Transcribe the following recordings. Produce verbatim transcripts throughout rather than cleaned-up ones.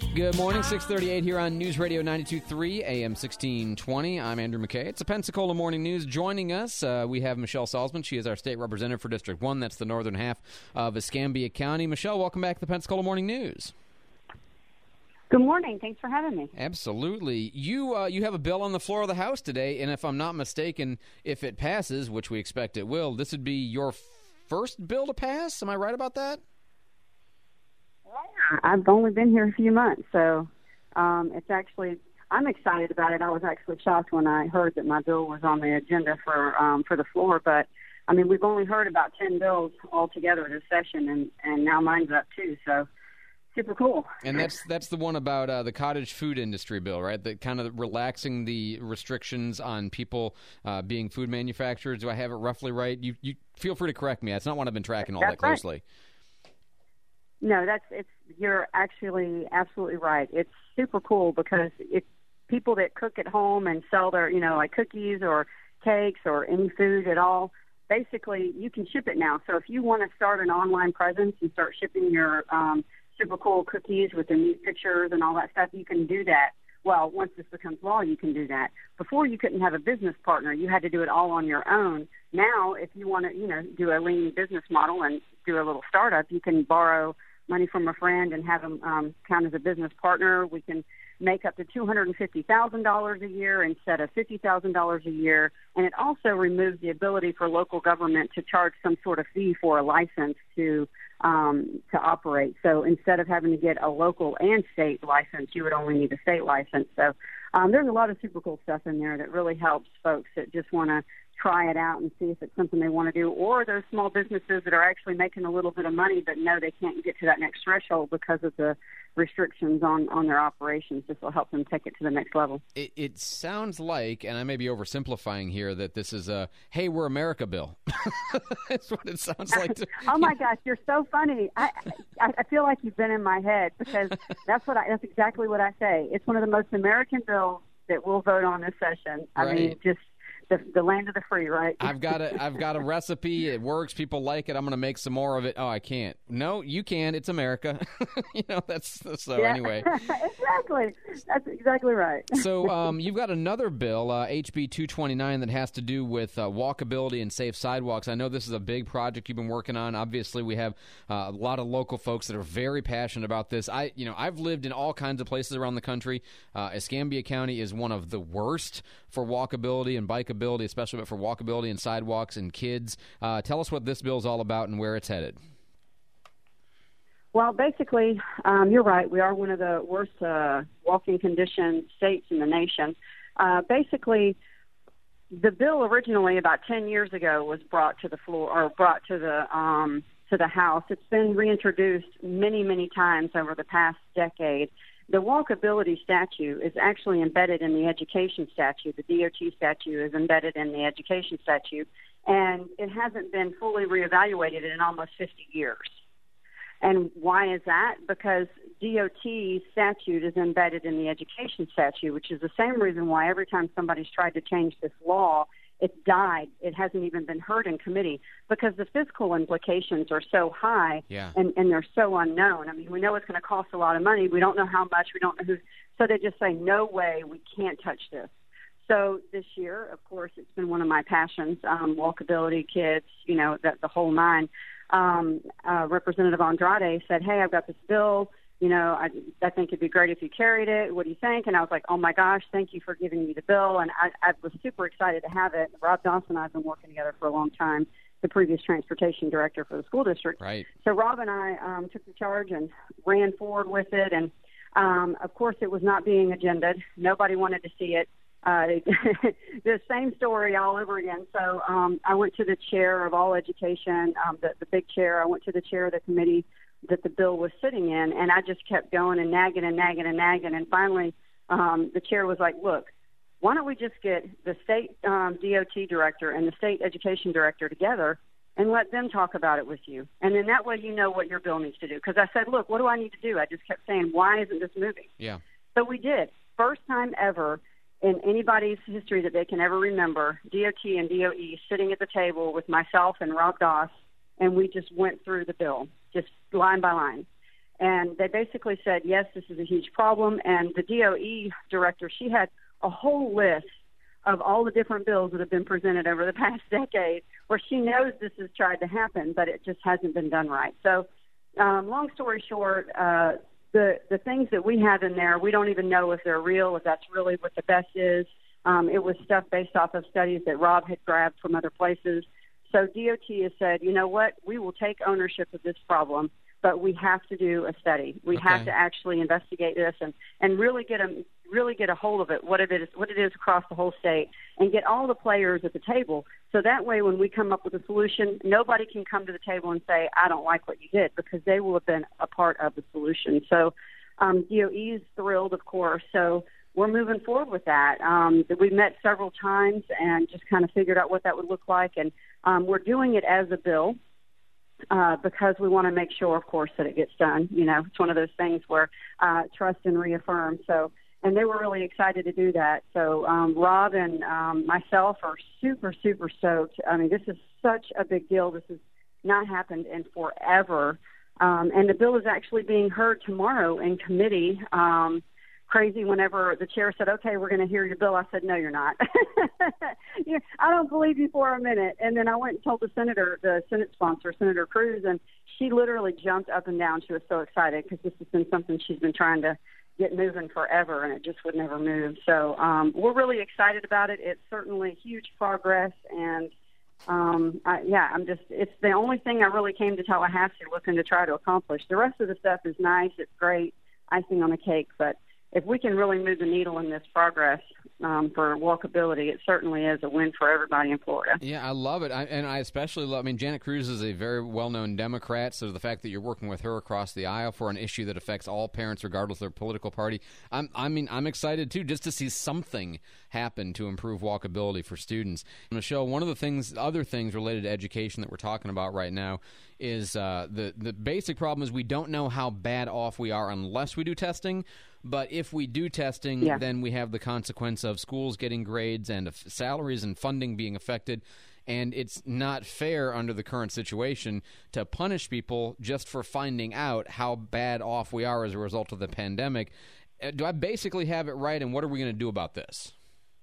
Good morning, six thirty-eight here on News Radio ninety-two point three, A M sixteen twenty. I'm Andrew McKay. It's a Pensacola Morning News. Joining us, uh, we have Michelle Salzman. She is our state representative for District one. That's the northern half of Escambia County. Michelle, welcome back to the Pensacola Morning News. Good morning. Thanks for having me. Absolutely. You uh, you have a bill on the floor of the House today, and if I'm not mistaken, if it passes, which we expect it will, this would be your first bill to pass? Am I right about that? I've only been here a few months, so um, it's actually, I'm excited about it. I was actually shocked when I heard that my bill was on the agenda for um, for the floor, but, I mean, we've only heard about ten bills altogether this session, and, and now mine's up too, so super cool. And that's that's the one about uh, the cottage food industry bill, right? That kind of relaxing the restrictions on people uh, being food manufacturers. Do I have it roughly right? You you feel free to correct me. It's not one I've been tracking all that's that closely. Right. No, that's it's. You're actually absolutely right. It's super cool because it's people that cook at home and sell their, you know, like cookies or cakes or any food at all. Basically, you can ship it now. So if you want to start an online presence and start shipping your um, super cool cookies with the neat pictures and all that stuff, you can do that. Well, once this becomes law, you can do that. Before, you couldn't have a business partner. You had to do it all on your own. Now, if you want to, you know, do a lean business model and do a little startup, you can borrow money from a friend and have them um, count as a business partner. We can make up to two hundred fifty thousand dollars a year instead of fifty thousand dollars a year. And it also removes the ability for local government to charge some sort of fee for a license to um, to operate. So instead of having to get a local and state license, you would only need a state license. So um, there's a lot of super cool stuff in there that really helps folks that just want to try it out and see if it's something they want to do, or those small businesses that are actually making a little bit of money but know they can't get to that next threshold because of the restrictions on, on their operations. This will help them take it to the next level. It, it sounds like, and I may be oversimplifying here, that this is a, hey, we're America bill. That's what it sounds like. To, oh, my gosh, you're so funny. I, I I feel like you've been in my head because that's what I, that's exactly what I say. It's one of the most American bills that we'll vote on this session. I right. mean, just The, the land of the free, right? I've got a I've got a recipe. It works. People like it. I'm going to make some more of it. Oh, I can't. No, you can. It's America. you know, that's so yeah. anyway. exactly. That's exactly right. so um, you've got another bill, uh, H B two twenty-nine, that has to do with uh, walkability and safe sidewalks. I know this is a big project you've been working on. Obviously, we have uh, a lot of local folks that are very passionate about this. I, you know, I've lived in all kinds of places around the country. Uh, Escambia County is one of the worst for walkability and bikeability, especially for walkability and sidewalks and kids. Uh, tell us what this bill is all about and where it's headed. Well, basically, um, you're right. We are one of the worst uh, walking condition states in the nation. Uh, basically, the bill originally about ten years ago was brought to the floor or brought to the um, to the House. It's been reintroduced many, many times over the past decade. The walkability statute is actually embedded in the education statute. The D O T statute is embedded in the education statute, and it hasn't been fully reevaluated in almost fifty years. And why is that? Because D O T statute is embedded in the education statute, which is the same reason why every time somebody's tried to change this law, it's died. It hasn't even been heard in committee because the fiscal implications are so high yeah. and, and they're so unknown. I mean, we know it's going to cost a lot of money. We don't know how much. We don't know who. So they just say, no way, we can't touch this. So this year, of course, it's been one of my passions, um, walkability, kids, you know, the, the whole nine. Um, uh, Representative Andrade said, hey, I've got this bill. You know, I, I think it'd be great if you carried it. What do you think? And I was like, oh, my gosh, thank you for giving me the bill. And I, I was super excited to have it. Rob Dawson and I have been working together for a long time, the previous transportation director for the school district. Right. So Rob and I um, took the charge and ran forward with it. And, um, of course, it was not being agenda'd. Nobody wanted to see it. Uh, the same story all over again. So um, I went to the chair of all education, um, the, the big chair. I went to the chair of the committee that the bill was sitting in, and I just kept going and nagging and nagging and nagging. And finally, um, the chair was like, look, why don't we just get the state um, D O T director and the state education director together and let them talk about it with you. And then that way you know what your bill needs to do. Because I said, look, what do I need to do? I just kept saying, why isn't this moving? Yeah. So we did. First time ever in anybody's history that they can ever remember, D O T and D O E sitting at the table with myself and Rob Doss, and we just went through the bill, just line by line. And they basically said, yes, this is a huge problem. And the D O E director, she had a whole list of all the different bills that have been presented over the past decade where she knows this has tried to happen, but it just hasn't been done right. So um, long story short, uh, the, the things that we have in there, we don't even know if they're real, if that's really what the best is. Um, it was stuff based off of studies that Rob had grabbed from other places. So D O T has said, you know what, we will take ownership of this problem, but we have to do a study. We okay. have to actually investigate this and, and really get a really get a hold of it, what it is, what it is across the whole state, and get all the players at the table. So that way, when we come up with a solution, nobody can come to the table and say, I don't like what you did, because they will have been a part of the solution. So um, D O E is thrilled, of course. So we're moving forward with that. Um, we've met several times and just kind of figured out what that would look like. And um, we're doing it as a bill uh, because we want to make sure, of course, that it gets done. You know, it's one of those things where uh, trust and reaffirm. So, and they were really excited to do that. So um, Rob and um, myself are super, super stoked. I mean, this is such a big deal. This has not happened in forever. Um, and the bill is actually being heard tomorrow in committee. Um, crazy whenever the chair said, okay, we're going to hear your bill. I said, no, you're not. you know, I don't believe you for a minute. And then I went and told the senator, the Senate sponsor, Senator Cruz, and she literally jumped up and down. She was so excited because this has been something she's been trying to get moving forever, and it just would never move. So um, we're really excited about it. It's certainly huge progress, and um, I, yeah, I'm just, it's the only thing I really came to Tallahassee looking to try to accomplish. The rest of the stuff is nice. It's great, icing on the cake, but if we can really move the needle in this progress um, for walkability, it certainly is a win for everybody in Florida. Yeah, I love it. I, and I especially love, I mean, Janet Cruz is a very well-known Democrat, so the fact that you're working with her across the aisle for an issue that affects all parents regardless of their political party, I'm, I mean, I'm excited, too, just to see something happen to improve walkability for students. Michelle, one of the things, other things related to education that we're talking about right now is uh, the, the basic problem is we don't know how bad off we are unless we do testing. But if we do testing, yeah. then we have the consequence of schools getting grades and of salaries and funding being affected. And it's not fair under the current situation to punish people just for finding out how bad off we are as a result of the pandemic. Do I basically have it right, and what are we going to do about this?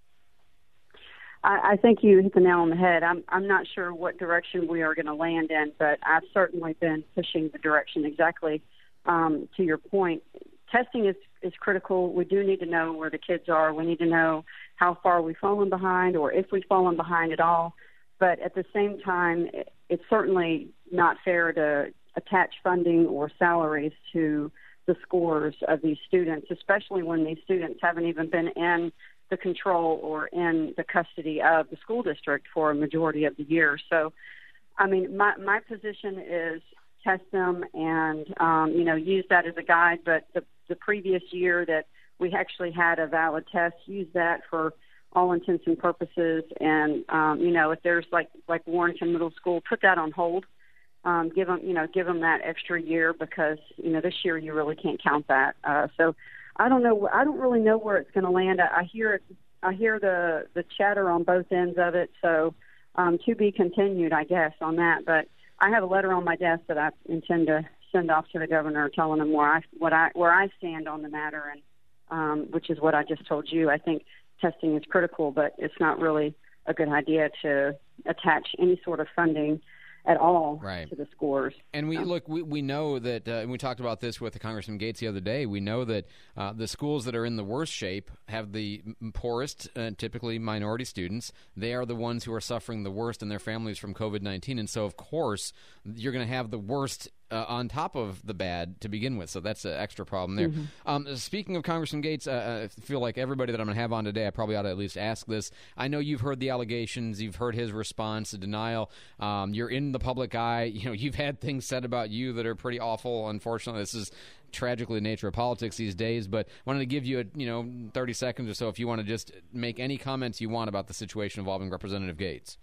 I, I think you hit the nail on the head. I'm, I'm not sure what direction we are going to land in, but I've certainly been pushing the direction exactly um, to your point. Testing is, is critical. We do need to know where the kids are. We need to know how far we've fallen behind or if we've fallen behind at all. But at the same time, it, it's certainly not fair to attach funding or salaries to the scores of these students, especially when these students haven't even been in the control or in the custody of the school district for a majority of the year. So, I mean, my, my position is test them and, um, you know, use that as a guide. But the, the previous year that we actually had a valid test, use that for all intents and purposes. And, um, you know, if there's like, like Warrenton Middle School, put that on hold. Um, give them, you know, give them that extra year because, you know, this year you really can't count that. Uh, so I don't know. I don't really know where it's going to land. I, I hear it. I hear the, the chatter on both ends of it. So um, to be continued, I guess, on that. But I have a letter on my desk that I intend to send off to the governor, telling him where I what I where I stand on the matter, and um, which is what I just told you. I think testing is critical, but it's not really a good idea to attach any sort of funding at all right. to the scores. And we look, we, we know that, uh, and we talked about this with Congressman Gates the other day, we know that uh, the schools that are in the worst shape have the poorest, uh, typically minority students. They are the ones who are suffering the worst in their families from COVID nineteen. And so, of course, you're going to have the worst Uh, on top of the bad to begin with, so that's an extra problem there. Mm-hmm. Um, speaking of Congressman Gates, uh, I feel like everybody that I'm going to have on today, I probably ought to at least ask this. I know you've heard the allegations, you've heard his response, the denial. Um, you're in the public eye. You know, you've had things said about you that are pretty awful. Unfortunately, this is tragically the nature of politics these days. But I wanted to give you a you know thirty seconds or so if you want to just make any comments you want about the situation involving Representative Gates.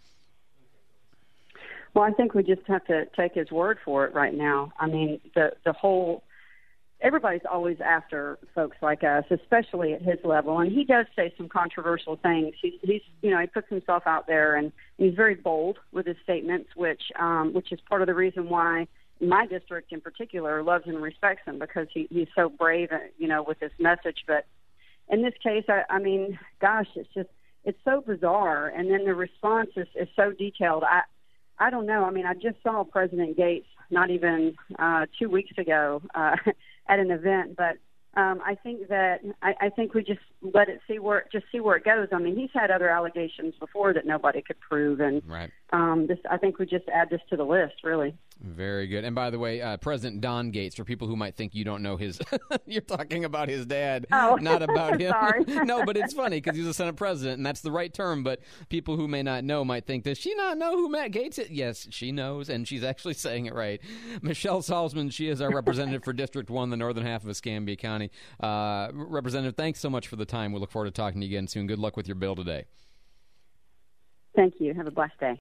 Well, I think we just have to take his word for it right now. I mean, the the whole everybody's always after folks like us, especially at his level, and he does say some controversial things. He's, he's you know, he puts himself out there, and he's very bold with his statements, which um, which is part of the reason why my district in particular loves and respects him because he, he's so brave, you know, with his message. But in this case, I, I mean, gosh, it's just, it's so bizarre. And then the response is, is so detailed. I, I don't know. I mean, I just saw President Gates not even uh, two weeks ago uh, at an event, but um, I think that I, I think we just let it see where just see where it goes. I mean, he's had other allegations before that nobody could prove, and right. um, this I think we just add this to the list, really. Very good. And by the way, uh, President Don Gates, for people who might think you don't know his, you're talking about his dad, oh. not about him. Sorry. No, but it's funny because he's a Senate president, and that's the right term. But people who may not know might think, does she not know who Matt Gaetz is? Yes, she knows, and she's actually saying it right. Michelle Salzman, she is our representative for District one, the northern half of Escambia County. Uh, Representative, thanks so much for the time. We look forward to talking to you again soon. Good luck with your bill today. Thank you. Have a blessed day.